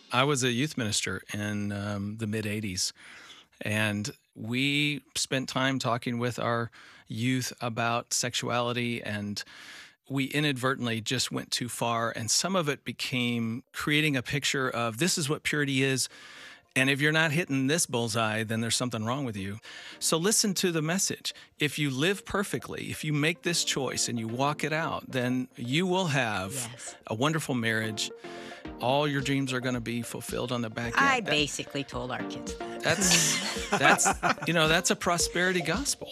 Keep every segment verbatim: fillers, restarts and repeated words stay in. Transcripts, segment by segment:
I was a youth minister in um, the mid eighties, and we spent time talking with our youth about sexuality, and we inadvertently just went too far. And some of it became creating a picture of this is what purity is. And if you're not hitting this bullseye, then there's something wrong with you. So listen to the message. If you live perfectly, if you make this choice and you walk it out, then you will have Yes. a wonderful marriage. All your dreams are going to be fulfilled on the back end. I That- basically told our kids that. that's that's you know that's a prosperity gospel.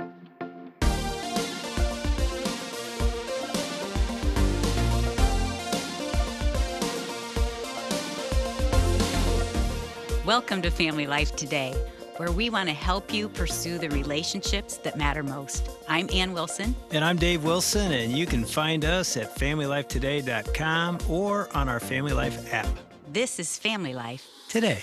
Welcome to Family Life Today, where we want to help you pursue the relationships that matter most. I'm Ann Wilson. And I'm Dave Wilson, and you can find us at family life today dot com or on our Family Life app. This is Family Life. Today.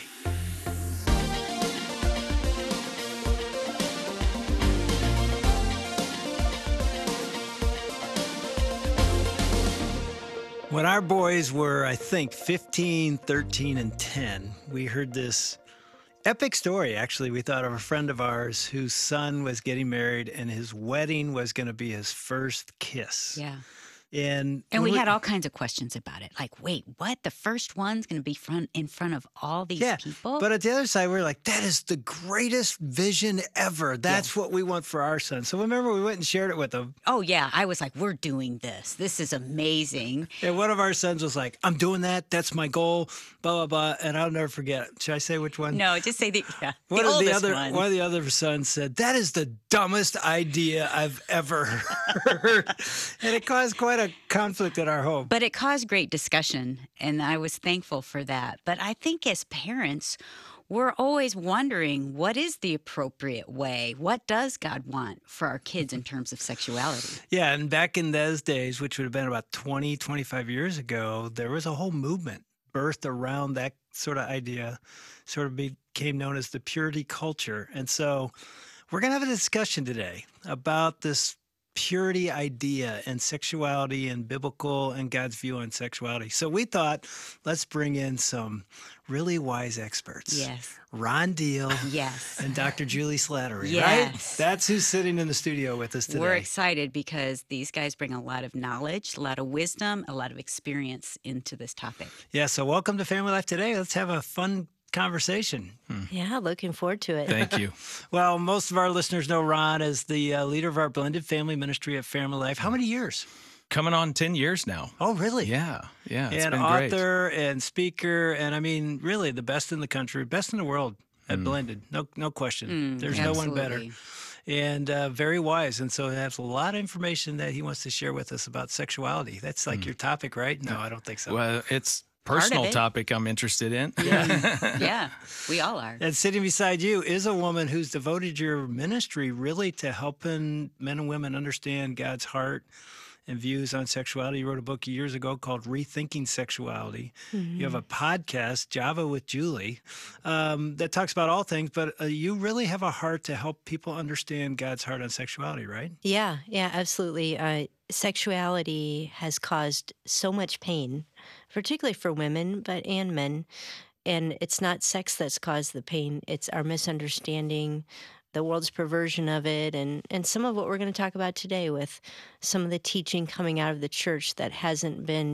When our boys were, I think, fifteen, thirteen, and ten, we heard this epic story. Actually, we thought of a friend of ours whose son was getting married, and his wedding was going to be his first kiss. Yeah. And, And when we had all kinds of questions about it. Like, wait, what? The first one's going to be front in front of all these yeah, people? But at the other side, we were like, that is the greatest vision ever. That's what we want for our son. So remember, we went and shared it with them. Oh, yeah. I was like, we're doing this. This is amazing. And one of our sons was like, I'm doing that. That's my goal, blah, blah, blah. And I'll never forget. Should I say which one? No, just say the, yeah, the One of the oldest other one. one of the other sons said, "That is the dumbest idea I've ever heard," and it caused quite a conflict at our home. But it caused great discussion, and I was thankful for that. But I think as parents, we're always wondering, what is the appropriate way? What does God want for our kids in terms of sexuality? Yeah, and back in those days, which would have been about twenty, twenty-five years ago, there was a whole movement birthed around that sort of idea, sort of became known as the purity culture. And so we're going to have a discussion today about this purity idea and sexuality and biblical and God's view on sexuality. So we thought, let's bring in some really wise experts. Yes. Ron Deal Yes. and Doctor Julie Slattery, Yes. right? That's who's sitting in the studio with us today. We're excited because these guys bring a lot of knowledge, a lot of wisdom, a lot of experience into this topic. Yeah, so welcome to Family Life Today. Let's have a fun conversation. Yeah, looking forward to it. Thank you. Well, most of our listeners know Ron as the uh, leader of our blended family ministry at Family Life. How many years? Coming on ten years now. Oh, really? Yeah, yeah. It's and been great. author and speaker, and I mean, really the best in the country, best in the world at Mm. blended. No, no question. Mm, There's no one better. absolutely. And uh, very wise. And so he has a lot of information that he wants to share with us about sexuality. That's like your topic, right? No, I don't think so. Mm. Well, it's Part of personal it. topic I'm interested in. Yeah, we all are. And sitting beside you is a woman who's devoted your ministry really to helping men and women understand God's heart and views on sexuality. You wrote a book years ago called Rethinking Sexuality. You have a podcast, Java with Julie, um, that talks about all things, but uh, you really have a heart to help people understand God's heart on sexuality, right? Yeah, yeah, absolutely. Uh, sexuality has caused so much pain, particularly for women, but and men. And it's not sex that's caused the pain; it's our misunderstanding, the world's perversion of it, and and some of what we're going to talk about today with some of the teaching coming out of the church that hasn't been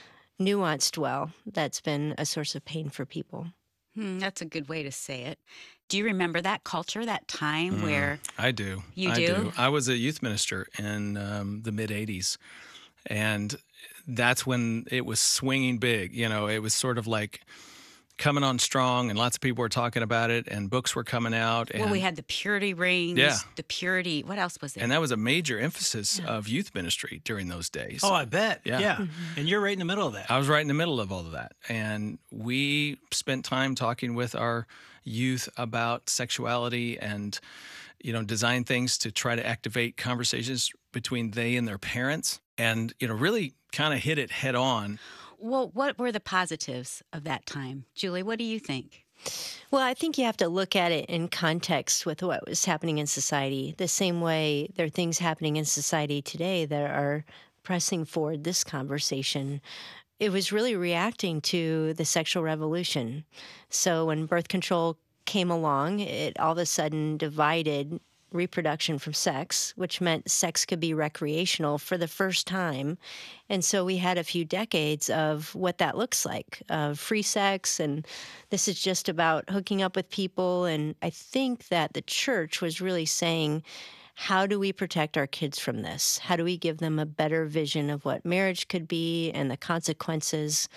nuanced well. That's been a source of pain for people. Hmm, that's a good way to say it. Do you remember that culture, that time where I do. You I do? I was a youth minister in um, the mid eighties, and that's when it was swinging big. You know, it was sort of like coming on strong, and lots of people were talking about it, and books were coming out. And, well, we had the purity rings, Yeah. the purity, what else was there? and that was a major emphasis of youth ministry during those days. Oh, I bet. Yeah. Yeah. And you're right in the middle of that. I was right in the middle of all of that. And we spent time talking with our youth about sexuality and, you know, design things to try to activate conversations between they and their parents and, you know, really kind of hit it head on. Well, what were the positives of that time? Julie, what do you think? Well, I think you have to look at it in context with what was happening in society. The same way there are things happening in society today that are pressing forward this conversation. it was really reacting to the sexual revolution. So when birth control came along, it all of a sudden divided reproduction from sex, which meant sex could be recreational for the first time. And so we had a few decades of what that looks like, of free sex, and this is just about hooking up with people. And I think that the church was really saying, how do we protect our kids from this? How do we give them a better vision of what marriage could be and the consequences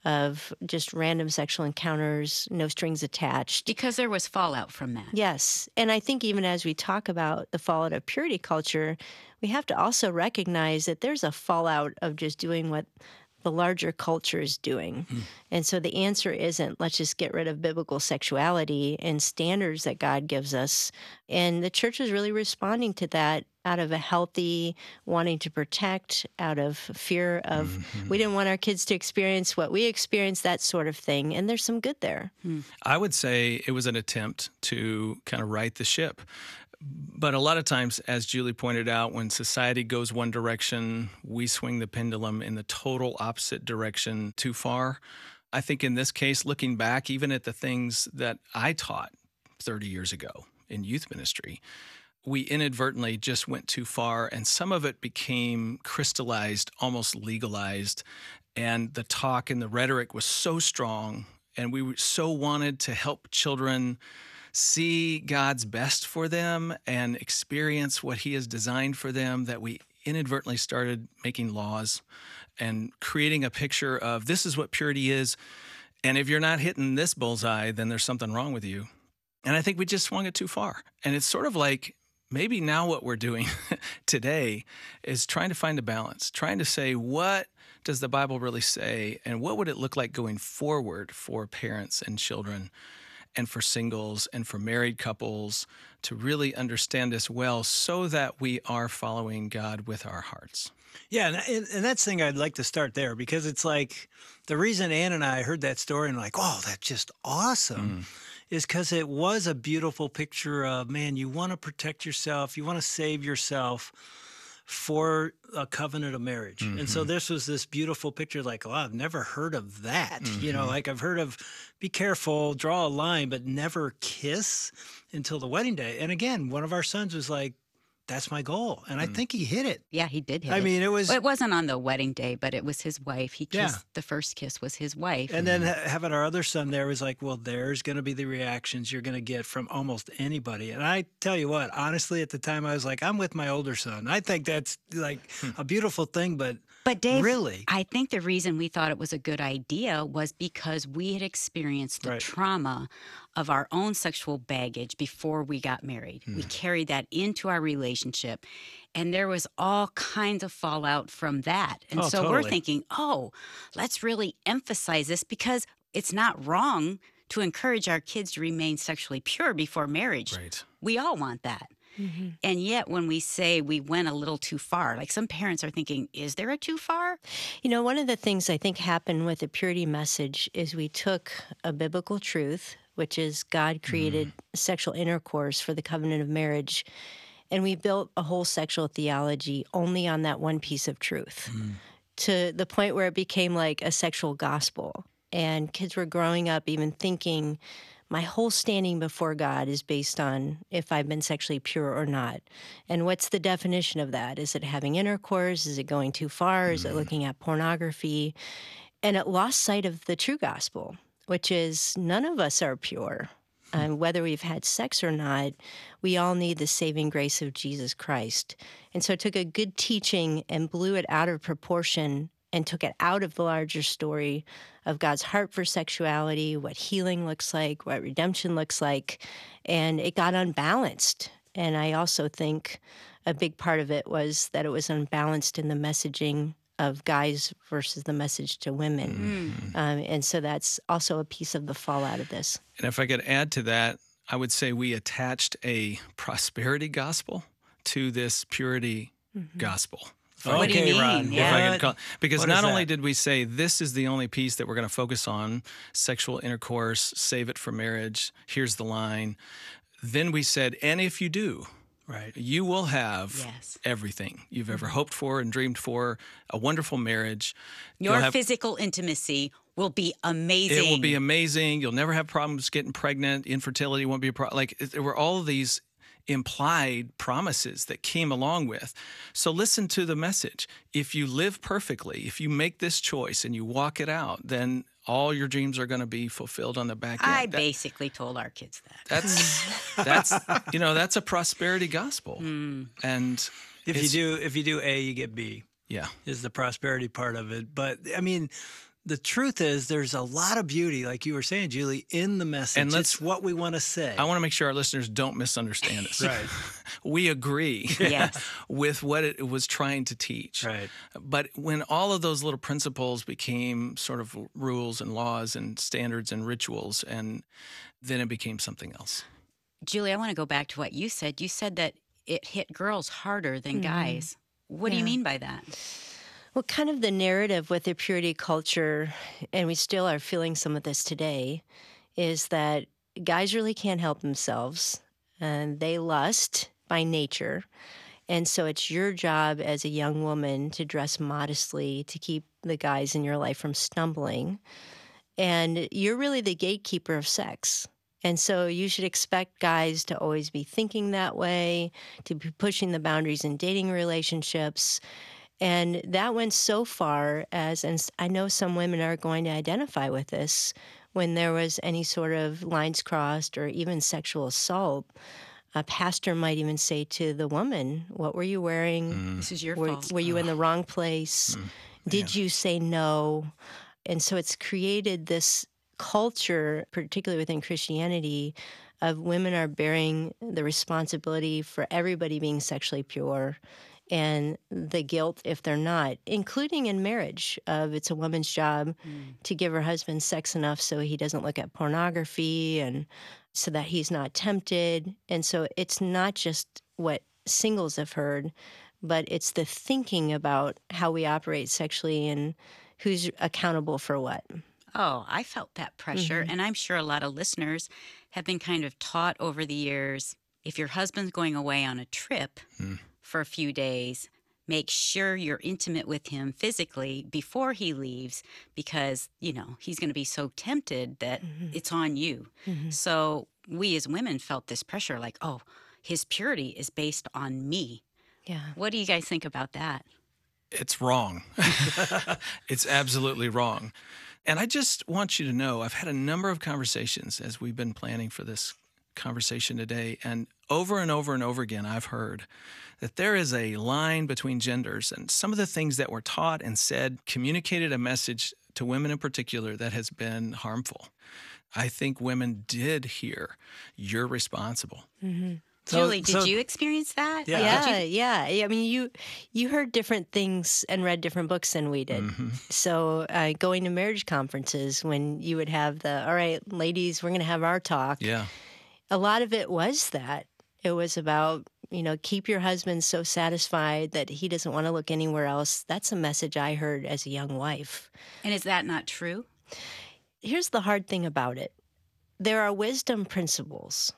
of just random sexual encounters, no strings attached? Because there was fallout from that. Yes. And I think even as we talk about the fallout of purity culture, we have to also recognize that there's a fallout of just doing what the larger culture is doing. Mm. And so the answer isn't, let's just get rid of biblical sexuality and standards that God gives us. And the church is really responding to that out of a healthy wanting to protect, out of fear of, mm-hmm. we didn't want our kids to experience what we experienced, that sort of thing. And there's some good there. Mm. I would say it was an attempt to kind of right the ship. But a lot of times, as Julie pointed out, when society goes one direction, we swing the pendulum in the total opposite direction too far. I think in this case, looking back, even at the things that I taught thirty years ago in youth ministry, we inadvertently just went too far, and some of it became crystallized, almost legalized, and the talk and the rhetoric was so strong, and we so wanted to help children see God's best for them and experience what he has designed for them that we inadvertently started making laws and creating a picture of this is what purity is. And if you're not hitting this bullseye, then there's something wrong with you. And I think we just swung it too far. And it's sort of like maybe now what we're doing today is trying to find a balance, trying to say, what does the Bible really say? And what would it look like going forward for parents and children and for singles and for married couples to really understand this well so that we are following God with our hearts? Yeah, and, and that's the thing I'd like to start there, because it's like the reason Ann and I heard that story and like, oh, that's just awesome, mm. is because it was a beautiful picture of, man, you want to protect yourself, you want to save yourself for a covenant of marriage. Mm-hmm. And so this was this beautiful picture, like, oh, I've never heard of that. Mm-hmm. You know, like I've heard of be careful, draw a line, but never kiss until the wedding day. And again, one of our sons was like, that's my goal. And I mm. think he hit it. Yeah, he did hit I it. I mean, it was... Well, it wasn't on the wedding day, but it was his wife. He kissed, yeah. the first kiss was his wife. And then ha- having our other son there was like, well, there's going to be the reactions you're going to get from almost anybody. And I tell you what, honestly, at the time, I was like, I'm with my older son. I think that's like a beautiful thing, but... But Dave, really? I think the reason we thought it was a good idea was because we had experienced the right. trauma of our own sexual baggage before we got married. Mm. We carried that into our relationship, and there was all kinds of fallout from that. And oh, so totally. we're thinking, oh, let's really emphasize this, because it's not wrong to encourage our kids to remain sexually pure before marriage. Right. We all want that. Mm-hmm. And yet when we say we went a little too far, like some parents are thinking, is there a too far? You know, one of the things I think happened with the purity message is we took a biblical truth, which is God created mm. sexual intercourse for the covenant of marriage, and we built a whole sexual theology only on that one piece of truth, mm. to the point where it became like a sexual gospel. And kids were growing up even thinking, my whole standing before God is based on if I've been sexually pure or not. And what's the definition of that? Is it having intercourse? Is it going too far? Mm. Is it looking at pornography? And it lost sight of the true gospel, which is none of us are pure. And whether we've had sex or not, we all need the saving grace of Jesus Christ. And so it took a good teaching and blew it out of proportion and took it out of the larger story of God's heart for sexuality, what healing looks like, what redemption looks like, and it got unbalanced. And I also think a big part of it was that it was unbalanced in the messaging of guys versus the message to women. Mm. Um, and so that's also a piece of the fallout of this. And if I could add to that, I would say we attached a prosperity gospel to this purity mm-hmm. gospel. What okay, do you mean? Ron. Yeah. If I could call, because what not only that? did we say this is the only piece that we're going to focus on, sexual intercourse, save it for marriage, here's the line. Then we said, and if you do, Right. You will have Yes. everything you've ever hoped for and dreamed for, a wonderful marriage. Your You'll have, physical intimacy will be amazing. it will be amazing. You'll never have problems getting pregnant. Infertility won't be a problem. Like, there were all of these implied promises that came along with. So listen to the message. If you live perfectly, if you make this choice and you walk it out, then all your dreams are going to be fulfilled on the back end. I That- basically told our kids that. that's that's you know that's a prosperity gospel. Mm. And If you it's- do if you do A, you get B. yeah. Is the prosperity part of it. But I mean, the truth is there's a lot of beauty, like you were saying, Julie, in the message. And let's- it's what we want to say. I want to make sure our listeners don't misunderstand us. Right. We agree Yes. with what it was trying to teach. Right. But when all of those little principles became sort of rules and laws and standards and rituals, and then it became something else. Julie, I want to go back to what you said. You said that it hit girls harder than guys. What do you Yeah. mean by that? Well, kind of the narrative with the purity culture, and we still are feeling some of this today, is that guys really can't help themselves and they lust by nature. And so it's your job as a young woman to dress modestly to keep the guys in your life from stumbling. And you're really the gatekeeper of sex. And so you should expect guys to always be thinking that way, to be pushing the boundaries in dating relationships. And that went so far as, and I know some women are going to identify with this, when there was any sort of lines crossed or even sexual assault, a pastor might even say to the woman, "What were you wearing? This is your Were, fault. were you in the wrong place? Did you say no?" And so it's created this culture, particularly within Christianity, of women are bearing the responsibility for everybody being sexually pure and the guilt if they're not, including in marriage, of it's a woman's job to give her husband sex enough so he doesn't look at pornography and so that he's not tempted. And so it's not just what singles have heard, but it's the thinking about how we operate sexually and who's accountable for what. Oh, I felt that pressure. And I'm sure a lot of listeners have been kind of taught over the years, if your husband's going away on a trip for a few days, make sure you're intimate with him physically before he leaves, because, you know, he's going to be so tempted that it's on you. So we as women felt this pressure like, oh, his purity is based on me. Yeah. What do you guys think about that? It's wrong. It's absolutely wrong. And I just want you to know, I've had a number of conversations as we've been planning for this conversation today. And over and over and over again, I've heard that there is a line between genders, and some of the things that were taught and said communicated a message to women in particular that has been harmful. I think women did hear, you're responsible. So- Julie, did so- you experience that? Yeah. Like, did Yeah, you- yeah. Yeah, I mean, you you heard different things and read different books than we did. So uh, going to marriage conferences when you would have the, all right, ladies, we're going to have our talk. Yeah. A lot of it was that. It was about, you know, keep your husband so satisfied that he doesn't want to look anywhere else. That's a message I heard as a young wife. And is that not true? Here's the hard thing about it. There are wisdom principles.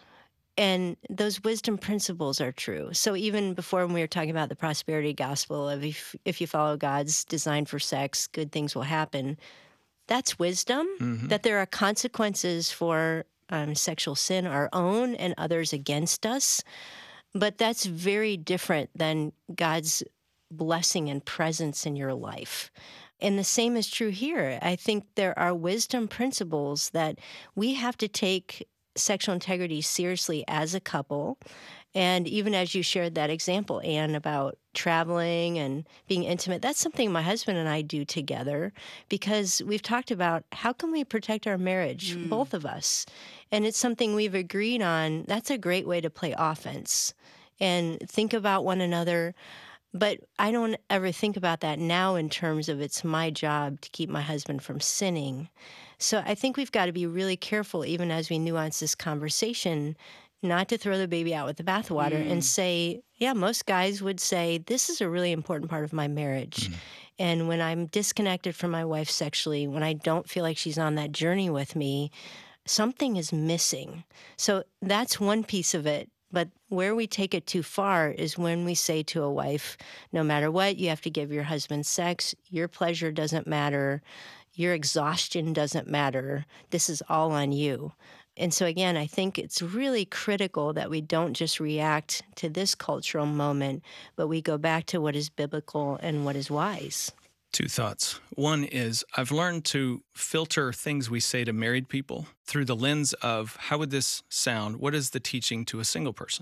And those wisdom principles are true. So even before when we were talking about the prosperity gospel of if, if you follow God's design for sex, good things will happen, that's wisdom, that there are consequences for um, sexual sin, our own and others against us. But that's very different than God's blessing and presence in your life. And the same is true here. I think there are wisdom principles that we have to take sexual integrity seriously as a couple. And even as you shared that example, Anne, about traveling and being intimate, that's something my husband and I do together because we've talked about how can we protect our marriage, both of us. And it's something we've agreed on. That's a great way to play offense and think about one another. But I don't ever think about that now in terms of it's my job to keep my husband from sinning. So I think we've got to be really careful, even as we nuance this conversation, not to throw the baby out with the bathwater and say, yeah, most guys would say, this is a really important part of my marriage. And when I'm disconnected from my wife sexually, when I don't feel like she's on that journey with me, something is missing. So that's one piece of it. But where we take it too far is when we say to a wife, no matter what, you have to give your husband sex. Your pleasure doesn't matter. Your exhaustion doesn't matter. This is all on you. And so, again, I think it's really critical that we don't just react to this cultural moment, but we go back to what is biblical and what is wise. Two thoughts. One is I've learned to filter things we say to married people through the lens of how would this sound? What is the teaching to a single person?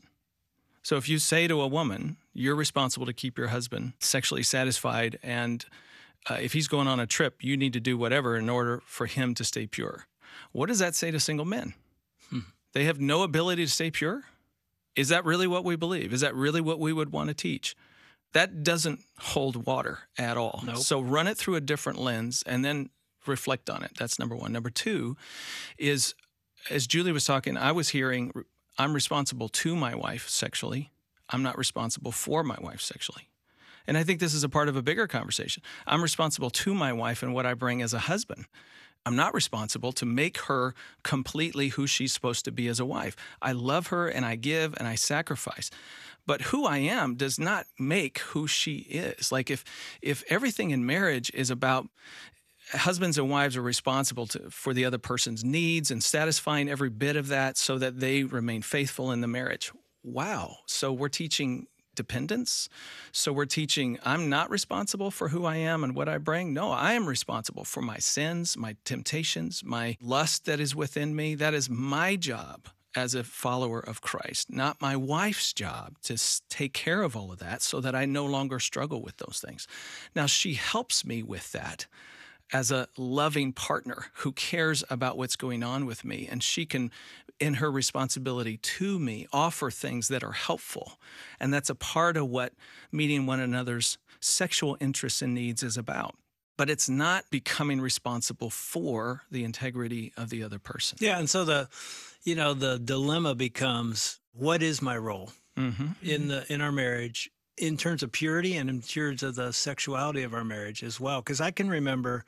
So if you say to a woman, you're responsible to keep your husband sexually satisfied, and uh, if he's going on a trip, you need to do whatever in order for him to stay pure. What does that say to single men? Hmm. They have no ability to stay pure? Is that really what we believe? Is that really what we would want to teach? That doesn't hold water at all. Nope. So run it through a different lens and then reflect on it. That's number one. Number two is, as Julie was talking, I was hearing, I'm responsible to my wife sexually. I'm not responsible for my wife sexually. And I think this is a part of a bigger conversation. I'm responsible to my wife and what I bring as a husband. I'm not responsible to make her completely who she's supposed to be as a wife. I love her and I give and I sacrifice. But who I am does not make who she is. Like if if everything in marriage is about husbands and wives are responsible to, for the other person's needs and satisfying every bit of that so that they remain faithful in the marriage. Wow. So we're teaching dependence. So we're teaching I'm not responsible for who I am and what I bring. No, I am responsible for my sins, my temptations, my lust that is within me. That is my job as a follower of Christ, not my wife's job to take care of all of that so that I no longer struggle with those things. Now, she helps me with that as a loving partner who cares about what's going on with me, and she can, in her responsibility to me, offer things that are helpful. And that's a part of what meeting one another's sexual interests and needs is about. But it's not becoming responsible for the integrity of the other person. Yeah, and so the, you know, the dilemma becomes, what is my role Mm-hmm. in the in our marriage in terms of purity and in terms of the sexuality of our marriage as well? Because I can remember,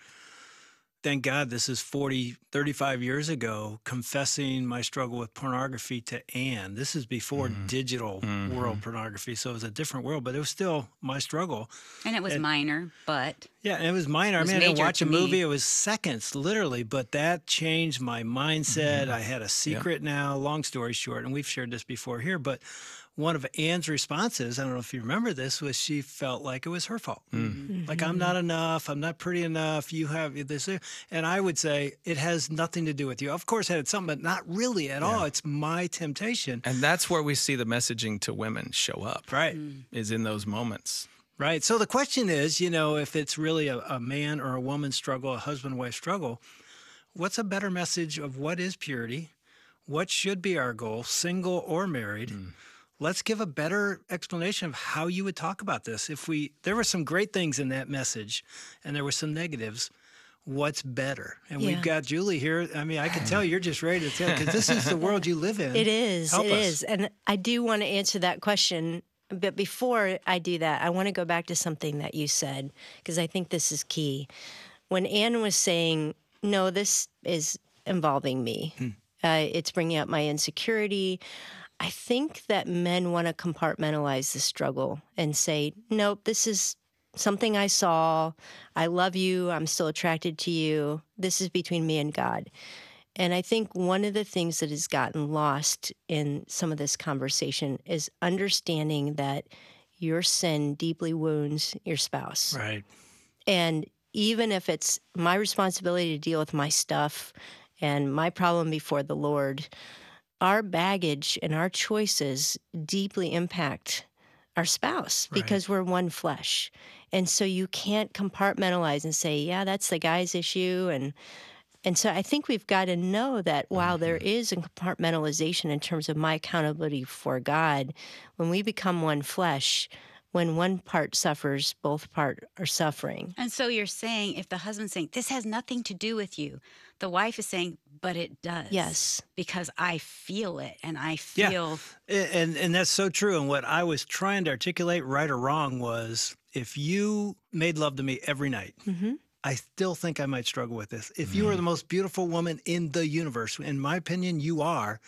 thank God this is forty, thirty-five years ago, confessing my struggle with pornography to Anne. This is before Mhm. digital Mhm. world pornography, so it was a different world, but it was still my struggle. And it was And- minor, but Yeah, and it was minor. It I was mean, I didn't major watch to a me. movie. It was seconds, literally, but that changed my mindset. I had a secret now, long story short, and we've shared this before here, but one of Anne's responses, I don't know if you remember this, was she felt like it was her fault. Mm. Like, I'm not enough. I'm not pretty enough. You have this. And I would say it has nothing to do with you. Of course, it had something, but not really at all. It's my temptation. And that's where we see the messaging to women show up, Right. is in those moments. Right. So the question is, you know, if it's really a, a man or a woman struggle, a husband-wife struggle, what's a better message of what is purity? What should be our goal, single or married? Mm. Let's give a better explanation of how you would talk about this. If we, there were some great things in that message and there were some negatives. What's better? And Yeah. we've got Julie here. I mean, I can tell you're just ready to tell because this is the world you live in. It is. Help it us. is. And I do want to answer that question. But before I do that, I want to go back to something that you said, because I think this is key. When Anne was saying, no, this is involving me, Hmm. uh, it's bringing up my insecurity. I think that men want to compartmentalize the struggle and say, nope, this is something I saw. I love you. I'm still attracted to you. This is between me and God. And I think one of the things that has gotten lost in some of this conversation is understanding that your sin deeply wounds your spouse. Right. And even if it's my responsibility to deal with my stuff and my problem before the Lord, our baggage and our choices deeply impact our spouse Right. because we're one flesh. And so you can't compartmentalize and say, yeah, that's the guy's issue. And and so I think we've got to know that while there is a compartmentalization in terms of my accountability for God, when we become one flesh, when one part suffers, both part are suffering. and so you're saying if the husband's saying this has nothing to do with you, the wife is saying, but it does. Yes. Because I feel it and I Yeah. feel And and that's so true. And what I was trying to articulate, right or wrong, was if you made love to me every night, Mm-hmm. I still think I might struggle with this. If you are the most beautiful woman in the universe, in my opinion, you are,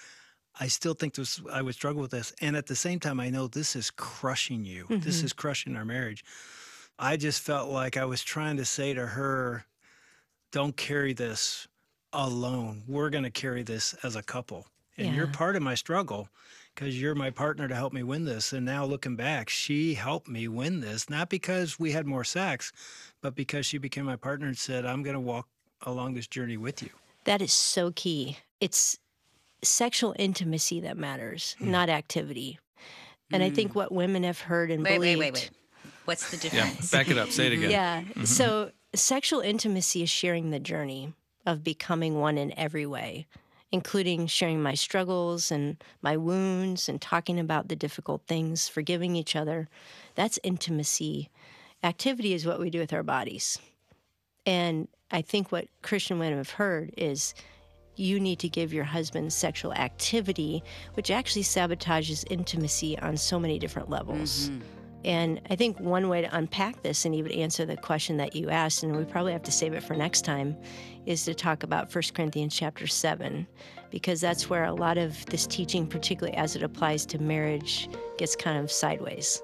I still think this, I would struggle with this. And at the same time, I know this is crushing you. This hmm is crushing our marriage. I just felt like I was trying to say to her, don't carry this alone. We're going to carry this as a couple. And you're Yeah. part of my struggle because you're my partner to help me win this. And now looking back, she helped me win this, not because we had more sex, but because she became my partner and said, I'm going to walk along this journey with you. That is so key. It's sexual intimacy that matters, Hmm. not activity. And I think Mm. what women have heard and Wait, wait, believed. wait, wait. What's the Yeah, difference? back it up. Say it again. Yeah. So sexual intimacy is sharing the journey of becoming one in every way, including sharing my struggles and my wounds and talking about the difficult things, forgiving each other. That's intimacy. Activity is what we do with our bodies. And I think what Christian women have heard is you need to give your husband sexual activity, which actually sabotages intimacy on so many different levels. Mhm. And I think one way to unpack this and even answer the question that you asked, and we probably have to save it for next time, is to talk about First Corinthians chapter seven, because that's where a lot of this teaching, particularly as it applies to marriage, gets kind of sideways.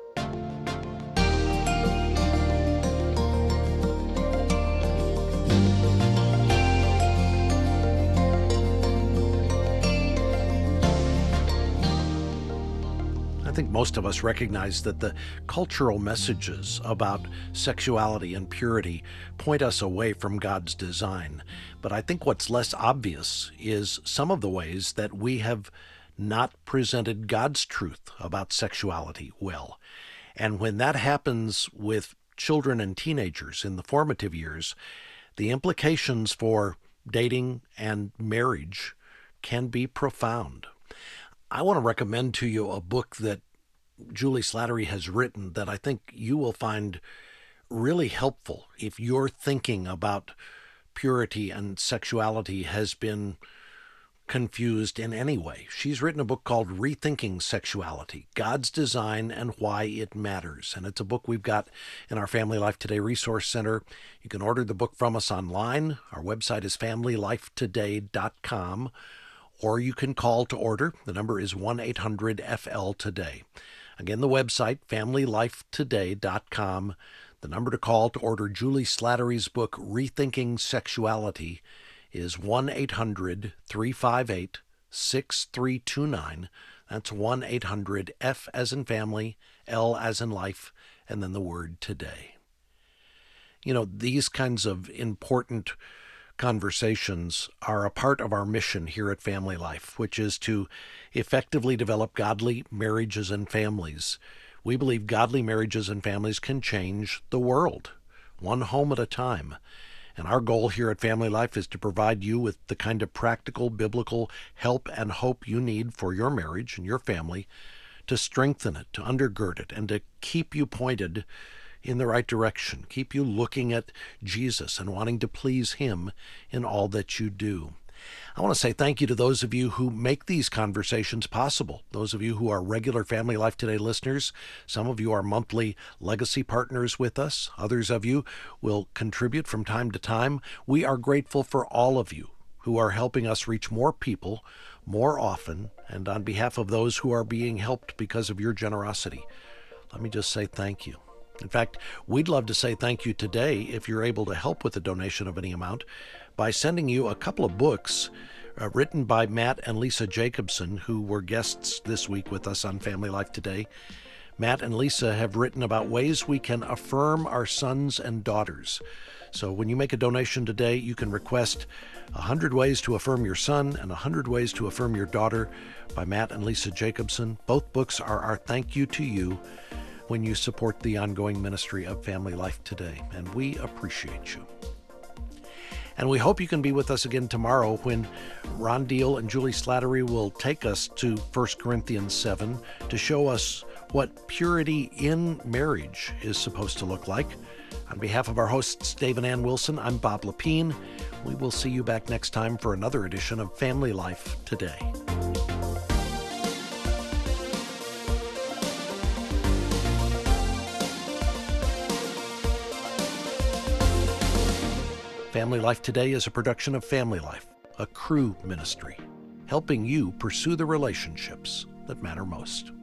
I think most of us recognize that the cultural messages about sexuality and purity point us away from God's design. But I think what's less obvious is some of the ways that we have not presented God's truth about sexuality well. And when that happens with children and teenagers in the formative years, the implications for dating and marriage can be profound. I want to recommend to you a book that Julie Slattery has written that I think you will find really helpful if your thinking about purity and sexuality has been confused in any way. She's written a book called Rethinking Sexuality, God's Design and Why It Matters. And it's a book we've got in our Family Life Today Resource Center. You can order the book from us online. Our website is family life today dot com. Or you can call to order. The number is one eight hundred F L today. Again, the website, family life today dot com. The number to call to order Julie Slattery's book, Rethinking Sexuality, is one eight hundred three five eight six three two nine. That's one eight hundred F as in family, L as in life, and then the word today. You know, these kinds of important conversations are a part of our mission here at Family Life, which is to effectively develop godly marriages and families. We believe godly marriages and families can change the world, one home at a time. And our goal here at Family Life is to provide you with the kind of practical, biblical help and hope you need for your marriage and your family, to strengthen it, to undergird it, and to keep you pointed in the right direction, keep you looking at Jesus and wanting to please Him in all that you do. I want to say thank you to those of you who make these conversations possible, those of you who are regular Family Life Today listeners. Some of you are monthly legacy partners with us. Others of you will contribute from time to time. We are grateful for all of you who are helping us reach more people more often, and on behalf of those who are being helped because of your generosity, let me just say thank you. In fact, we'd love to say thank you today if you're able to help with a donation of any amount by sending you a couple of books uh, written by Matt and Lisa Jacobson, who were guests this week with us on Family Life Today. Matt and Lisa have written about ways we can affirm our sons and daughters. So when you make a donation today, you can request one hundred Ways to Affirm Your Son and one hundred Ways to Affirm Your Daughter by Matt and Lisa Jacobson. Both books are our thank you to you when you support the ongoing ministry of Family Life Today, and we appreciate you. And we hope you can be with us again tomorrow when Ron Deal and Julie Slattery will take us to First Corinthians seven to show us what purity in marriage is supposed to look like. On behalf of our hosts, Dave and Ann Wilson, I'm Bob Lepine. We will see you back next time for another edition of Family Life Today. Family Life Today is a production of Family Life, a Cru ministry. helping you pursue the relationships that matter most.